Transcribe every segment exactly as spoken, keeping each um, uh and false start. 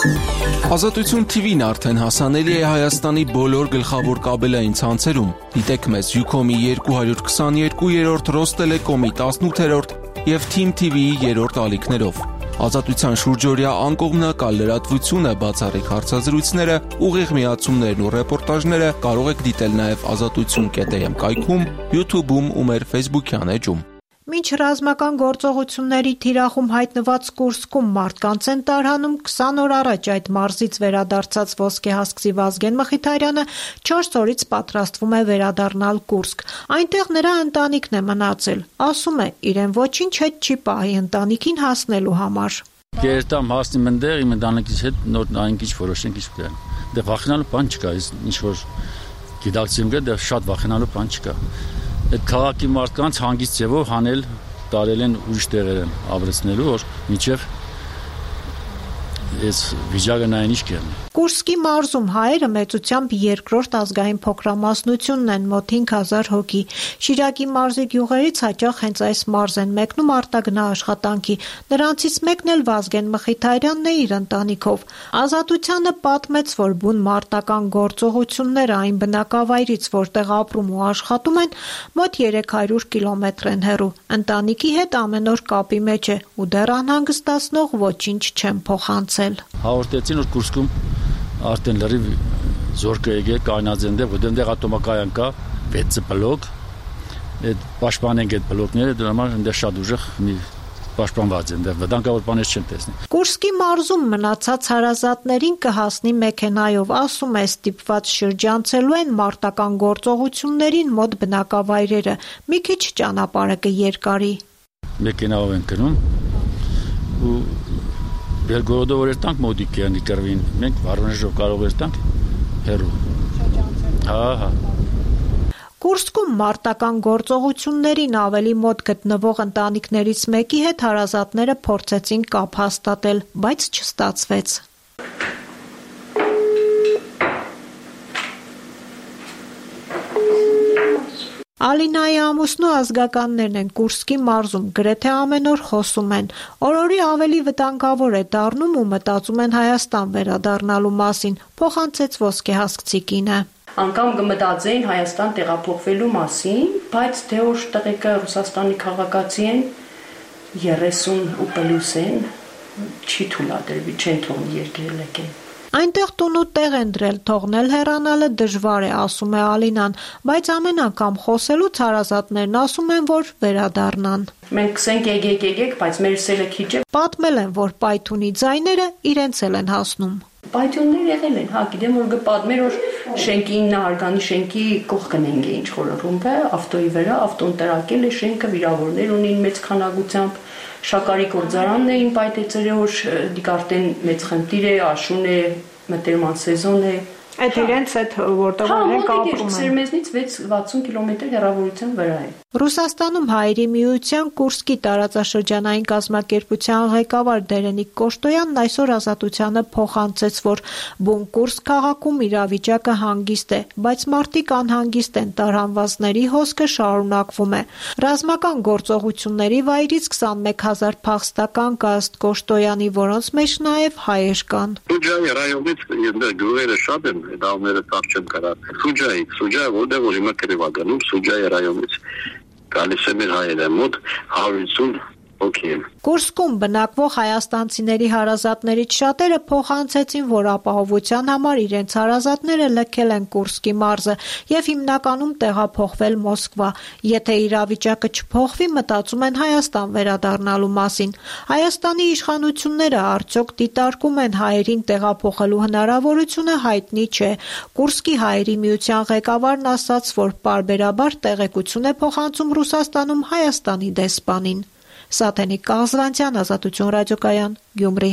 Ազատություն թիվին արդեն հասանելի է Հայաստանի բոլոր գլխավոր կաբելային ցանցերում։ Դիտեք մեզ Ucom-ի երկու հարյուր քսաներկու, Ռոստելեկոմի տասնութերորդ և Թիմ թի վիի երրորդ ալիքներով։ Ազատության շուրջօրյա անկողմնակալ լրատվությունը, բացառիկ հարցազրույցները, ուղիղ միացումներն ու ռեպորտաժները կարող եք դիտել նաև ազատություն կետ էմ կայքում, YouTube-ում ու մեր Facebook-յան էջում։ Մինչ ռազմական գործողությունների թիրախում հայտնված Կուրսկում մարդկանց են տարհանում, քսան օր առաջ այդ մարզից վերադարձած ոսկեհասկի Վազգեն Մխիթարյանը չորս օրից պատրաստվում է վերադառնալ Կուրսկ։ Այնտեղ նրա ընտանիքն է մնացել։ Ասում է, իրեն ոչինչ հետ չի պահի ընտանիքին հասնելու համար։ Երտամ հասնեմ այնտեղ, իմ ընտանիքից հետ նոր այնքիչ որոշենք ինչ կան։ Դե վախենալու բան չկա, ինչ որ գիտակցում կա, դե շատ վախենալու բան չկա։ Այդ քաղաքի մարդկանց հանգիստ ձևով հանել տարել են ուրիշ տեղեր են ավրեցնելու, որ մինչև այս վիճակը նայեն ինչ կերնի։ Կուրսկի մարզում հայերը մեծությամբ երկրորդ ազգային փոքրամասնությունն են, մոտ հինգ հազար հոգի։ Շիրակի մարզի գյուղերից հաճախ հենց այս մարզ են մեկնում արտագնա աշխատանքի։ Նրանցից մեկն էլ Վազգեն Մխիթարյանն է իր ընտանիքով։ Ազատությանը պատմեց, որ բուն մարտական գործողությունները այն բնակավայրից, որտեղ ապրում ու աշխատում են, մոտ երեք հարյուր կիլոմետր են հեռու։ Ընտանիքի հետ ամեն օր կապի մեջ է ու դեռ անհանգստացնող ոչինչ չեն փոխանցել։ Հաղորդեցին, որ Կուրսկում արդեն լրիվ զորքը եկե կայնած այնտեղ, որտեղ այնտեղ ատոմակայան կա, վեց բլոկ, այդ պաշտպանենք այդ բլոկները, դրա համար այնտեղ շատ ուժեղ մի պաշտպանված են, այնտեղ վտանգավոր բաներ չեն տեսնի։ Կուրսկի մարզում մնացած հարազատներին կհասնի մեքենայով, ասում է, ստիպված շրջանցելու են մարտական գործողություններին մոտ բնակավայրերը, մի քիչ ճանապարհը կերկարի։ Մեքենայով են գնում ու Բելգորոդով որ երտանք մոդիկ յանի կրվին, մենք Վարվանեժով կարող երտանք հեռու։ Հա, հա։ Կուրսկում մարտական գործողություններին ավելի մոտ գտնվող ընտանիքներից մեկի հետ հարազատները փորձեցին կապ հաստատել, բայց չստացվեց։ Ալինայի ամուսնու ազգականներն են Կուրսկի մարզում, գրեթե ամեն օր խոսում են։ Օր-օրի ավելի վտանգավոր է դառնում ու մտածում են Հայաստան վերադառնալու մասին, փոխանցեց ոսկեհասկցի կինը։ Անգամ կմտածեին Հայաստան տեղափոխվելու մասին, բայց թե որ տղեկը Ռուսաստանի քաղաքացի են, երեսուն ու պլյուս են, չի թույլատրվի, չեն թողնի երկրել եկեն։ Այնտեղ տուն ու տեղ են դրել, թողնել հեռանալը դժվար է, ասում է Ալինան, բայց ամեն անգամ խոսելուց հարազատներն ասում են, որ վերադառնան։ Մենք կսենք եկեք, եկեք, բայց մեր սելը քիչ է։ Պատմել են, որ պայթունի ձայները իրենց էլ են հասնում։ Պայթյուններ եղել են, հա, գիտեմ, որ կպատմեր, որ շենքի իննահարգանի շենքի կողքն են ինչ որ ռումբը, ավտոյի վրա, ավտոն տրակել է շենքը, վիրավորներ ունին մեծ քանակությամբ, շաքարի գործարանն էին պայթեցրել, որ դիկարտեն մեծ խնդիր է, աշուն է, մտերման սեզոն է։ Այդ իրենց այդ որտեղ են ապրում են։ Մեզնից վեց վաթսուն կիլոմետր հեռավորության վրա է։ Ռուսաստանում Հայերի միության Կուրսկի տարածաշրջանային կազմակերպության ղեկավար Դերենիկ Կոշտոյանն այսօր Ազատությանը փոխանցեց, որ բուն Կուրսկ քաղաքում իրավիճակը հանգիստ է, բայց մարդիկ անհանգիստ են, տարհանվածների հոսքը շարունակվում է։ Ռազմական գործողությունների վայրից քսանմեկ հազար փախստական կա ըստ Կոշտոյանի, որոնց մեջ նաև հայեր կան։ Շուրջայի ռայոնից գյուղերը շատ են, դավները տակ չեմ կարա։ Շուրջայի, շուրջայի որտեղ որ հիմա կրևականում, Շուրջայի ռայոնից գալիս է մեր հայերը մոտ հարյուր ութսուն հոգի են։ Կուրսկում բնակվող հայաստանցիների հարազատներից շատերը փոխանցեցին, որ ապահովության համար իրենց հարազատները լքել են Կուրսկի մարզը եւ հիմնականում տեղափոխվել Մոսկվա։ Եթե իրավիճակը չփոխվի, մտածում են Հայաստան վերադառնալու մասին։ Հայաստանի իշխանությունները արդյոք դիտարկում են հայերին տեղափոխելու հնարավորությունը հայտնի չէ։ Կուրսկի Հայերի միության ղեկավարն ասաց, որ պարբերաբար տեղեկություն է փոխանցում Ռուսաստանում Հայաստանի դեսպանին։ Սաթենիկ Կաղզվանցյան, Ազատություն ռադիոկայան, Գյումրի։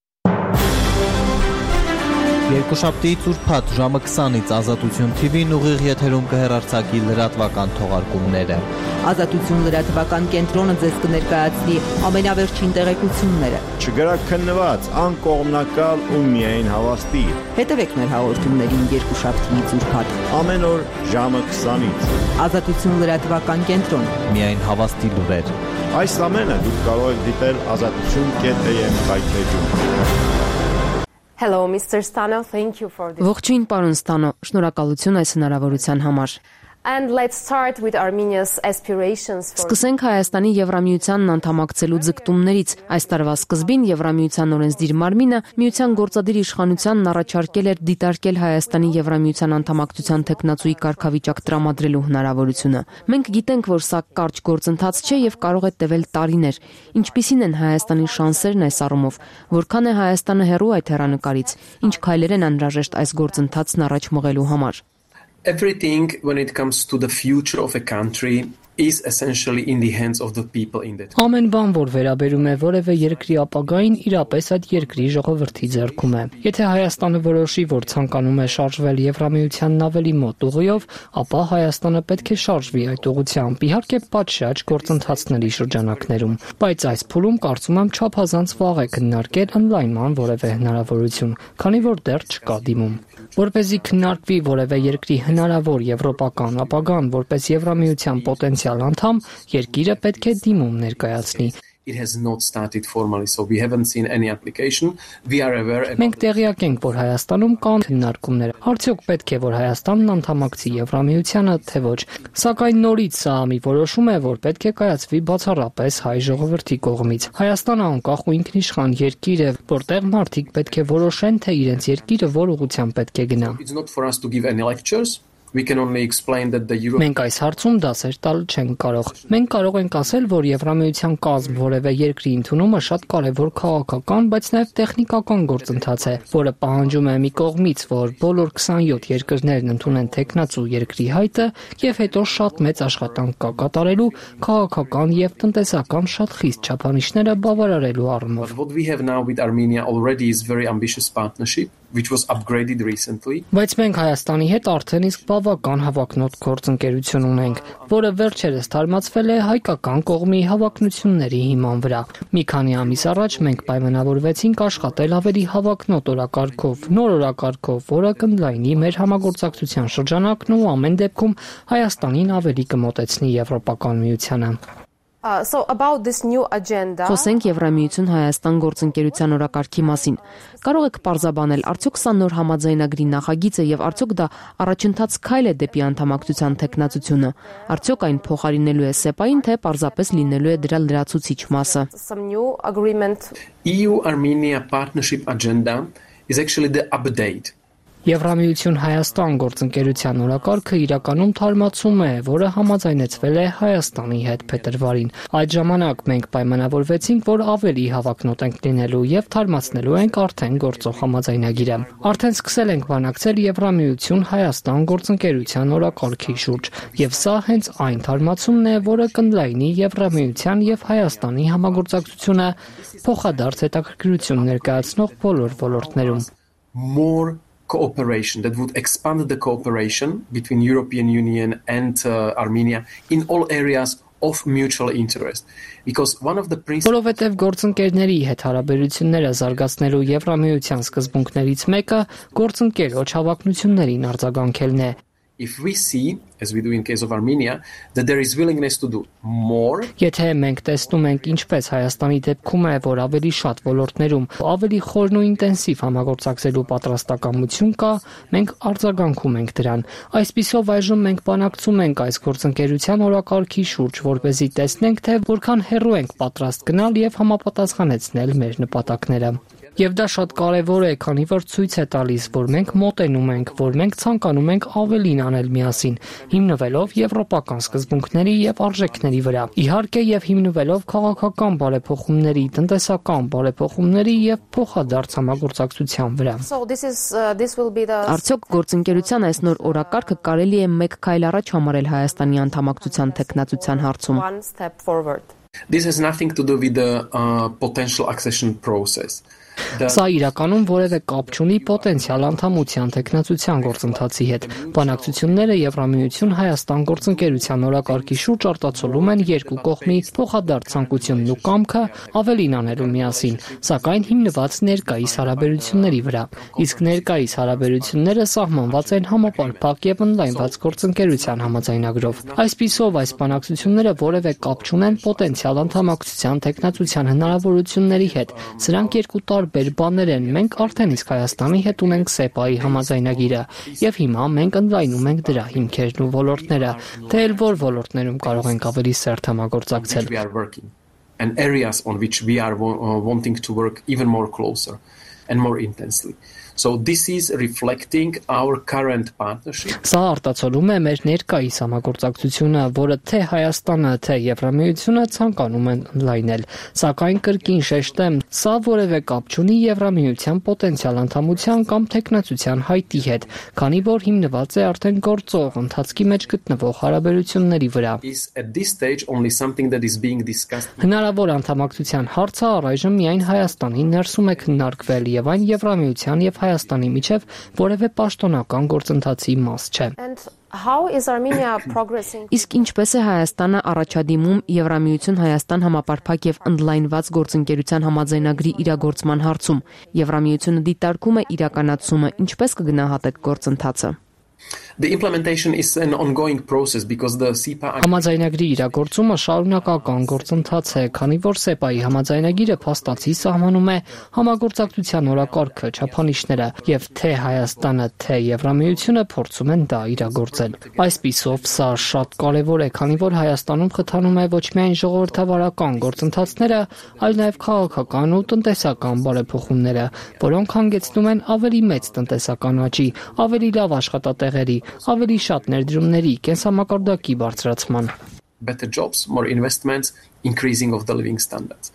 Երկուշաբթիից ուրբաթ ժամը քսանից Ազատություն թի վին ուղիղ եթերում կհեռարձակի լրատվական թողարկումները։ Ազատություն լրատվական կենտրոնը ձեզ կներկայացնի ամենավերջին տեղեկությունները։ Չգրաքննված, անկողմնակալ ու միայն հավաստի։ Հետևեք մեր հաղորդումներին երկուշաբթիից ուրբաթ ամեն օր ժամը քսանից։ Ազատություն լրատվական կենտրոն։ Միայն հավաստի լուրեր։ Այս ամենը դուք կարող եք դիտել ազատություն կետ էմ կայքեջում։ Hello, Mister Stano, thank you for this. Ողջույն, պարոն Ստանո, շնորհակալություն այս հնարավորության համար։ And let's start with Armenia's aspirations for Սկսենք Հայաստանի Եվրամիությանն անդամակցելու ձգտումներից։ Այս տարվա սկզբին Եվրամիության օրենսդիր մարմինը Միության գործադիր իշխանությանն առաջարկել էր դիտարկել Հայաստանի Եվրամիության անդամակցության տեխնացուի կարգավիճակ տրամադրելու հնարավորությունը։ Մենք գիտենք, որ սա կարճ գործընթաց չէ եւ կարող է տևել տարիներ։ Ինչպիսին են Հայաստանի շանսերն այս առումով, որքան է Հայաստանը հեռու այդ հեռանկարից, ինչ քայլեր են անհրաժեշտ այս գործընթացն առաջ մղելու համար։ Everything when it comes to the future of a country is essentially in the hands of the people in that. Ամեն բան, որ վերաբերում է որևէ երկրի ապագային, իրապես այդ երկրի ժողովրդի ձեռքում է։ Եթե Հայաստանը որոշի, որ ցանկանում է շարժվել Եվրամիությանն ավելի մոտ ուղիով, ապա Հայաստանը պետք է շարժվի այդ ուղղությամբ, իհարկե պատշաճ գործընթացների շրջանակներում, բայց այս փուլում կարծում եմ չափազանց վաղ է քննարկել ընդլայնման որևէ հնարավորություն, քանի որ դեռ չկա դիմում։ Որպեսզի քննարկվի որևէ երկրի հնարավոր եվրոպական ապագան որպես Եվրամիության պոտենցիալ անդամ, երկիրը պետք է դիմում ներկայացնի։ It has not started formally, so we haven't seen any application. We are aware about. Մենք տեղյակ ենք, որ Հայաստանում կան քննարկումներ։ Արդյոք պետք է որ Հայաստանն անդամակցի Եվրամիությանը, թե ոչ։ Սակայն նորից սա մի որոշում է, որ պետք է կայացվի բացառապես հայ ժողովրդի կողմից։ Հայաստանը անկախ ու ինքնիշխան երկիր է, որտեղ մարդիկ պետք է որոշեն, թե իրենց երկիրը որ ուղղությամբ պետք է գնա։ It's not for us to give any lectures. We can only explain that the Euro. Մենք այս հարցում դասեր տալ չենք կարող։ Մենք կարող ենք ասել, որ Եվրամիության կազմ որևէ երկրի ընդունումը շատ կարևոր քաղաքական, բայց նաև տեխնիկական գործընթաց է, որը պահանջում է մի կողմից, որ բոլոր քսանյոթ երկրներն ընդունեն տեխնացու երկրի հայտը, եւ հետո շատ մեծ աշխատանք կա կատարելու քաղաքական եւ տնտեսական շատ խիստ չափանիշները բավարարելու առումով։ What we have now with Armenia already is very ambitious partnership, which was upgraded recently. Բայց մենք Հայաստանի հետ արդեն իսկ բավական հավակնոտ գործընկերություն ունենք, որը վերջերս թարմացվել է հայկական կողմի հավակնությունների հիման վրա։ Մի քանի ամիս առաջ մենք պայմանավորվեցինք աշխատել ավելի հավակնոտ օրակարգով, նոր օրակարգով, որը կընդլայնի մեր համագործակցության շրջանակն ու ամեն դեպքում Հայաստանին ավելի կմոտեցնի Եվրոպական միությանը։ Uh, so about this new agenda. Խոսենք Եվրամիություն Հայաստան գործընկերության օրակարգի մասին։ Կարող եք պարզաբանել, արդյոք սա նոր համաձայնագրի նախագիծ է եւ արդյոք դա առաջընթաց քայլ է դեպի անդամակցության տեխնացությունը։ Արդյոք այն փոխարինելու է սեպային, թե պարզապես լինելու է դրա լրացուցիչ մասը։ Some new agreement. E U-Armenia partnership agenda is actually the update. Եվրամիություն Հայաստան գործընկերության օրակարգը իրականում թարմացում է, որը համաձայնեցվել է Հայաստանի հետ փետրվարին։ Այդ ժամանակ մենք պայմանավորվեցինք, որ ավելի հավակնոտ ենք լինելու եւ թարմացնելու ենք արդեն գործող համաձայնագիրը։ Արդեն սկսել ենք բանակցել Եվրամիություն Հայաստան գործընկերության օրակարգի շուրջ, եւ սա հենց այն թարմացումն է, որը կընդլայնի Եվրամիության եւ Հայաստանի համագործակցությունը փոխադարձ հետաքրքրություն ներկայացնող բոլոր ոլորտներում։ More cooperation that would expand the cooperation between European Union and uh, Armenia in all areas of mutual interest, because one of the principles Որովհետև գործընկերների հետ հարաբերությունները զարգացնելու Եվրամիության սկզբունքներից մեկը գործընկերոջ հավակնություններին արձագանքելն է։ If we see, as we do in case of Armenia, that there is willingness to do more. Եթե մենք տեսնում ենք ինչպես Հայաստանի դեպքում է, որ ավելի շատ ոլորտներում ավելի խորն ու ինտենսիվ համագործակցելու պատրաստակամություն կա, մենք արձագանքում ենք դրան։ Այսպիսով այժմ մենք բանակցում ենք այս գործընկերության օրակարգի շուրջ, որպեսզի տեսնենք, թե որքան հեռու ենք պատրաստ գնալ եւ համապատասխանեցնել մեր նպատակները։ Եվ դա շատ կարևոր է, քանի որ ցույց է տալիս, որ մենք մոտենում ենք, որ մենք ցանկանում ենք ավելին անել միասին, հիմնվելով եվրոպական սկզբունքների եւ արժեքների վրա։ Իհարկե եւ հիմնվելով քաղաքական բարեփոխումների, տնտեսական բարեփոխումների եւ փոխադարձ համագործակցության վրա։ So this is uh, this will be the Արդյոք գործընկերության այս նոր օրակարգը կարելի է մեկ քայլ առաջ համարել Հայաստանի անդամակցության տեխնացության հարցում։ one step forward. This has nothing to do with the uh, potential accession process. Սա իրականում որևէ կապ չունի պոտենցիալ անդամության տեխնացության գործընթացի հետ։ Բանակցությունները Եվրամիություն Հայաստան գործընկերության օրակարգի շուրջ արտացոլում են երկու կողմի փոխադարձ ցանկությունն ու կամքը ավելին անելու միասին, սակայն հիմնված ներկայիս հարաբերությունների վրա։ Իսկ ներկայիս հարաբերությունները սահմանված են համապարփակ եւ ընդլայնված գործընկերության համաձայնագրով։ Այսպիսով այս բանակցությունները որևէ կապ չունեն պոտենցիալ անդամակցության տեխնացության հնարավորությունների հետ։ Սրանք երկու տարբեր տարբեր բաներ են։ Մենք արդեն իսկ Հայաստանի հետ ունենք սեպայի համաձայնագիրը, եւ հիմա մենք ընդլայնում ենք դրա հիմքերն ու ոլորտները, թե էլ որ ոլորտներում կարող ենք ավելի սերտ համագործակցել։ And areas on which we are uh, wanting to work even more closer and more intensely. So this is reflecting our current partnership. Սա արտացոլում է մեր ներկայիս համագործակցությունը, որը թե Հայաստանը, թե Եվրամիությունը ցանկանում են ընդլայնել։ Սակայն կրկին շեշտեմ, սա որևէ կապ չունի Եվրամիության պոտենցիալ անդամության կամ թեկնածության հայտի հետ, քանի որ հիմնված է արդեն գործող ընթացքի մեջ գտնվող հարաբերությունների վրա։ At this stage only something that is being discussed. Հնարավոր անդամակցության հարցը առայժմ միայն Հայաստանի ներսում է քննարկվել եւ այն Եվրամիության եւ Հայաստանի միջև որևէ պաշտոնական գործընթացի մաս չէ։ How is Armenia progressing? Իսկ ինչպես է Հայաստանը առաջադիմում Եվրամիություն Հայաստան համապարփակ եւ ընդլայնված գործընկերության համաձայնագրի իրագործման հարցում։ Եվրամիությունը դիտարկում է իրականացումը, ինչպես կգնահատեք գործընթացը։ The implementation is an ongoing process because the S I P A Համաձայնագրի իրագործումը շարունակական գործընթաց է, քանի որ սեպայի համաձայնագիրը փաստացի սահմանում է համագործակցության օրակարգը, չափանիշները, եւ թե Հայաստանը, թե Եվրամիությունը փորձում են դա իրագործել։ Այսպիսով, սա շատ կարեւոր է, քանի որ Հայաստանում խթանում է ոչ միայն ժողովրդավարական գործընթացները, այլ նաեւ քաղաքական ու տնտեսական բարեփոխումները, որոնք հանգեցնում են ավելի մեծ տնտեսական աճի, ավելի լավ աշխատատեղերի, ավելի շատ ներդրումների, կենսամակարդակի բարձրացման։ Better jobs, more investments, increasing of the living standards.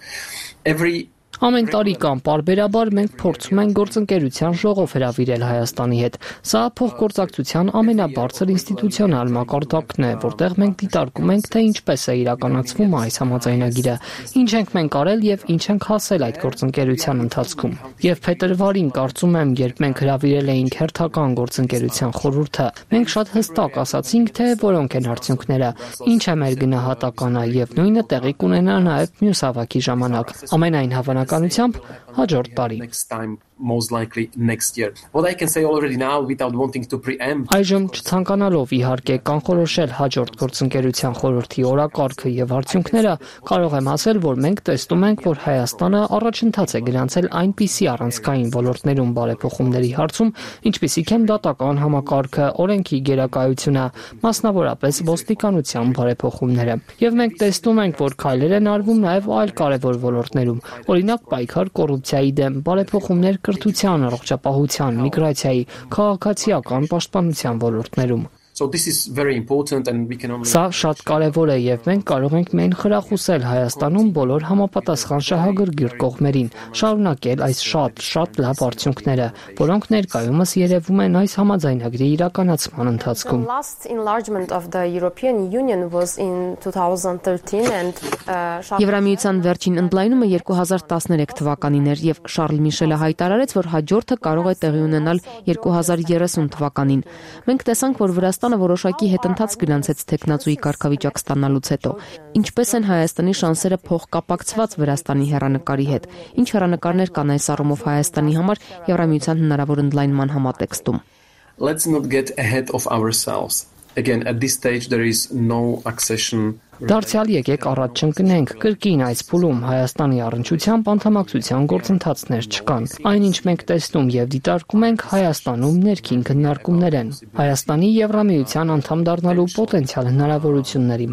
Every Ամեն տարի կամ պարբերաբար մենք փորձում ենք գործընկերության ժողով հրավիրել Հայաստանի հետ։ Սա փոխգործակցության ամենաբարձր ինստիտուցիոնալ մակարդակն է, որտեղ մենք դիտարկում ենք, թե ինչպես է իրականացվում այս համաձայնագիրը, ինչ ենք մենք արել եւ ինչ ենք հասել այդ գործընկերության ընթացքում։ Եվ փետրվարին կարծում եմ, երբ մենք հրավիրել էինք հերթական գործընկերության խորհուրդը, մենք շատ հստակ ասացինք, թե որոնք են արդյունքները, ինչ է մեր գնահատականը եւ նույնը տեղի կունենա նաեւ մյուս հավաքի ժամանակ։ Ամենայն հավանականությամբ հաջորդ տարի։ Most likely next year. What I can say already now without wanting to preempt. Այժմ չցանկանալով իհարկե կանխորոշել հաջորդ գործընկերության խորհրդի օրակարգը եւ արդյունքները, կարող եմ ասել, որ մենք տեսնում ենք, որ Հայաստանը առաջընթաց է գրանցել այնպիսի առանցքային ոլորտներում բարեփոխումների հարցում, ինչպիսիք են դատական համակարգը, օրենքի գերակայությունը, մասնավորապես ոստիկանության բարեփոխումները։ Եվ մենք տեսնում ենք, որ քայլեր են արվում նաեւ այլ կարևոր ոլորտներում, օրինակ պայքար կոռուպցիայի դեմ, բարեփոխումներ կրթության, առողջապահության, միգրացիայի, քաղաքացիական պաշտպանության ոլորտներում։ So this is very important and we can only Սա շատ կարևոր է եւ մենք կարող ենք մեն խրախուսել Հայաստանում բոլոր համապատասխան շահագրգիռ կողմերին շարունակել այս շատ շատ լավ արդյունքները, որոնք ներկայումս երևում են այս համաձայնագրի իրականացման ընթացքում։ Last enlargement of the European Union was in twenty thirteen and Եվրամիության վերջին ընդլայնումը երկու հազար տասներեք թվականին էր եւ Շարլ Միշելը հայտարարեց, որ հաջորդը կարող է տեղի ունենալ երկու հազար երեսուն թվականին։ Մենք տեսանք, որ Վրաստանը որոշակի հետընթաց գրանցեց տեխնացուի կարգավիճակ ստանալուց հետո։ Ինչպես են Հայաստանի շանսերը փոխկապակցված Վրաստանի հեռանկարի հետ։ Ինչ հեռանկարներ կան այս առումով Հայաստանի համար Եվրամիության հնարավոր ընդլայնման համատեքստում։ Let's not get ahead of ourselves. Again, at this stage there is no accession. Դարձյալ եկեք առաջ չընկնենք, կրկին այս փուլում Հայաստանի առնչությամբ անդամակցության գործընթացներ չկան։ Այնինչ մենք տեսնում եւ դիտարկում ենք Հայաստանում ներքին քննարկումներ են Հայաստանի Եվրամիության անդամ դառնալու պոտենցիալ հնարավորությունների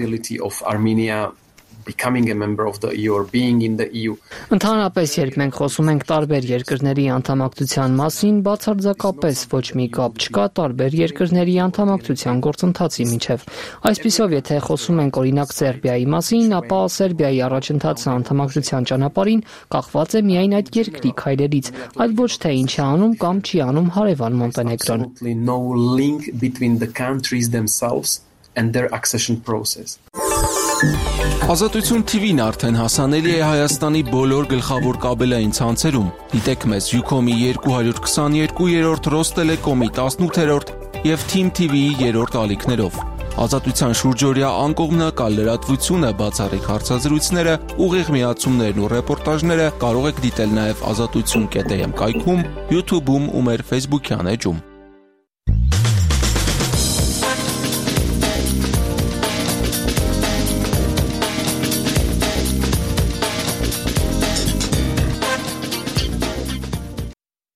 մասին։ Becoming a member of the E U or being in the E U. Ընդհանրապես, երբ մենք խոսում ենք տարբեր երկրների անդամակցության մասին, բացարձակապես ոչ մի կապ չկա տարբեր երկրների անդամակցության գործընթացի միջև։ Այսպիսով, եթե խոսում ենք օրինակ Սերբիայի մասին, ապա Սերբիայի առաջընթացը անդամակցության ճանապարհին կախված է միայն այդ երկրի քայլերից, այլ ոչ թե ինչ է անում կամ չի անում հարևան Մոնտենեգրոն։ No link between the countries themselves and their accession process. Ազատություն T V-ն արդեն հասանելի է Հայաստանի բոլոր գլխավոր կաբելային ցանցերում։ Դիտեք մեզ Ucom-ի երկու հարյուր քսաներկու, Ռոստելեկոմի տասնութերորդ եւ Team T V-ի երրորդ ալիքներով։ Ազատության շուրջօրյա անկողմնակալ լրատվությունը, բացառիկ հարցազրույցները, ուղիղ միացումներն ու ռեպորտաժները կարող եք դիտել նաև ազատություն կետ am կայքում, YouTube-ում ու մեր Facebook-յան էջում։